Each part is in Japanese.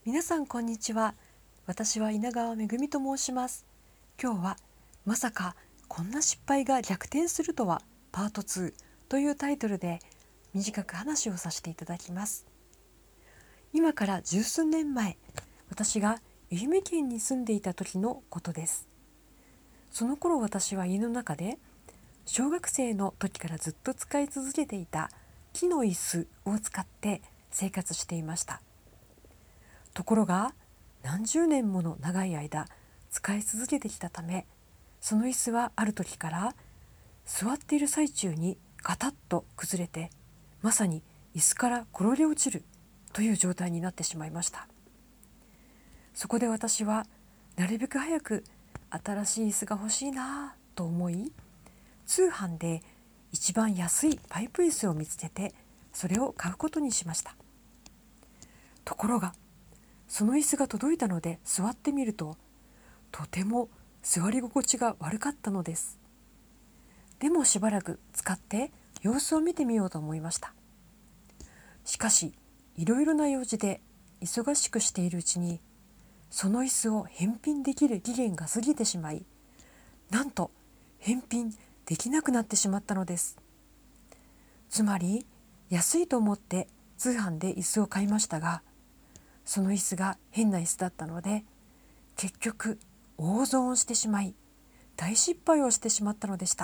皆さんこんにちは。私は稲川めぐみと申します。今日はまさかこんな失敗が逆転するとはパート2というタイトルで短く話をさせていただきます。今から十数年前、私が愛媛県に住んでいた時のことです。その頃私は家の中で小学生の時からずっと使い続けていた木の椅子を使って生活していました。ところが何十年もの長い間使い続けてきたため、その椅子はある時から座っている最中にガタッと崩れて、まさに椅子から転げ落ちるという状態になってしまいました。そこで私はなるべく早く新しい椅子が欲しいなと思い、通販で一番安いパイプ椅子を見つけて、それを買うことにしました。ところがその椅子が届いたので座ってみると、とても座り心地が悪かったのです。でもしばらく使って様子を見てみようと思いました。しかしいろいろな用事で忙しくしているうちに、その椅子を返品できる期限が過ぎてしまい、なんと返品できなくなってしまったのです。つまり安いと思って通販で椅子を買いましたが、その椅子が変な椅子だったので、結局大損してしまい大失敗をしてしまったのでした。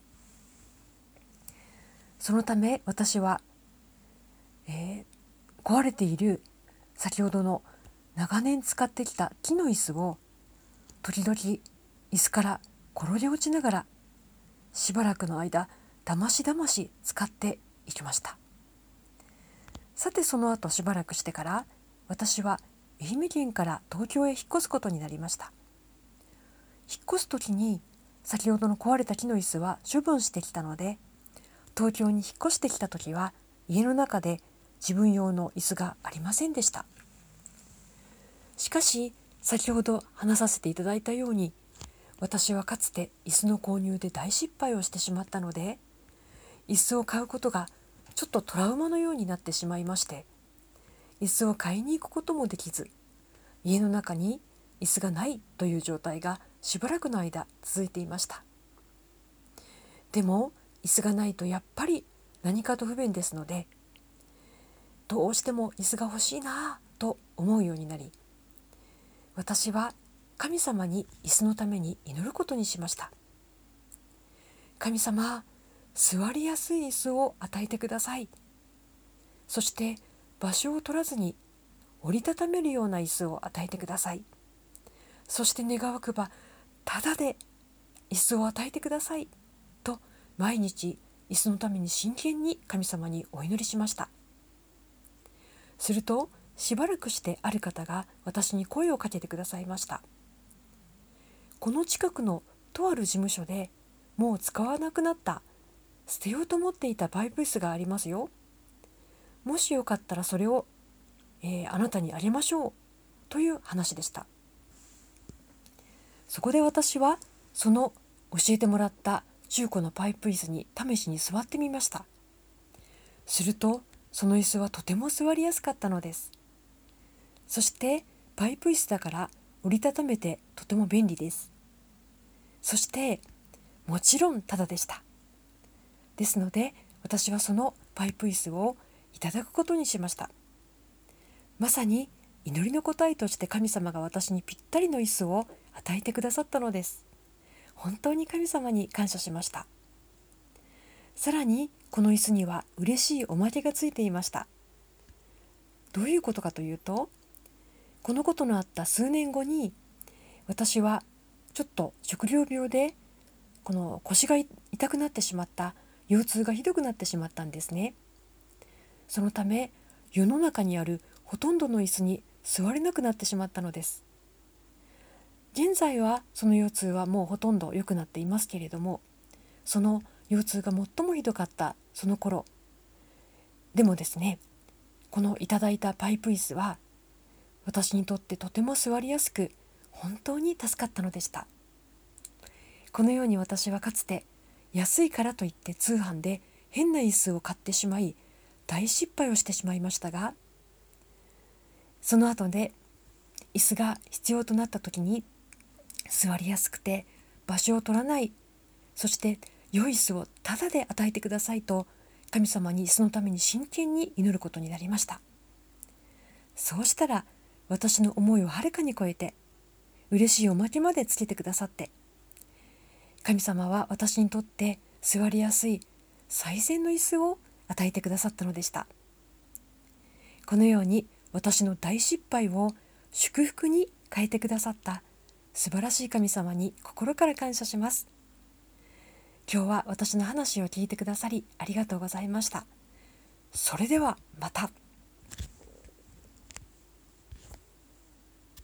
そのため私は、壊れている先ほどの長年使ってきた木の椅子を時々椅子から転げ落ちながらしばらくの間だましだまし使っていきました。さてその後しばらくしてから私は愛媛県から東京へ引っ越すことになりました。引っ越す時に先ほどの壊れた木の椅子は処分してきたので、東京に引っ越してきた時は家の中で自分用の椅子がありませんでした。しかし先ほど話させていただいたように、私はかつて椅子の購入で大失敗をしてしまったので、椅子を買うことがちょっとトラウマのようになってしまいまして、椅子を買いに行くこともできず、家の中に椅子がないという状態がしばらくの間続いていました。でも椅子がないとやっぱり何かと不便ですので、どうしても椅子が欲しいなと思うようになり、私は神様に椅子のために祈ることにしました。神様、座りやすい椅子を与えてください。そして場所を取らずに折りたためるような椅子を与えてください。そして願わくばただで椅子を与えてくださいと、毎日椅子のために真剣に神様にお祈りしました。するとしばらくしてある方が私に声をかけてくださいました。この近くのとある事務所でもう使わなくなった捨てようと思っていたパイプ椅子がありますよ。もしよかったらそれを、あなたにあげましょうという話でした。そこで私はその教えてもらった中古のパイプ椅子に試しに座ってみました。するとその椅子はとても座りやすかったのです。そしてパイプ椅子だから折りたためてとても便利です。そしてもちろんタダでした。ですので私はそのパイプ椅子をいただくことにしました。まさに祈りの答えとして神様が私にぴったりの椅子を与えてくださったのです。本当に神様に感謝しました。さらにこの椅子には嬉しいおまけがついていました。どういうことかというと、このことのあった数年後に私はちょっと食料病でこの腰が痛くなってしまった、腰痛がひどくなってしまったんですね。そのため世の中にあるほとんどの椅子に座れなくなってしまったのです。現在はその腰痛はもうほとんど良くなっていますけれども、その腰痛が最もひどかったその頃でもですね、このいただいたパイプ椅子は私にとってとても座りやすく、本当に助かったのでした。このように私はかつて安いからといって通販で変な椅子を買ってしまい大失敗をしてしまいましたが、 その後で椅子が必要となった時に座りやすくて場所を取らない、そして良い椅子をタダで与えてくださいと神様にそのために真剣に祈ることになりました。そうしたら私の思いをはるかに超えて嬉しいおまけまでつけてくださって、神様は私にとって座りやすい最善の椅子を与えてくださったのでした。このように私の大失敗を祝福に変えてくださった素晴らしい神様に心から感謝します。今日は私の話を聞いてくださりありがとうございました。それではまた。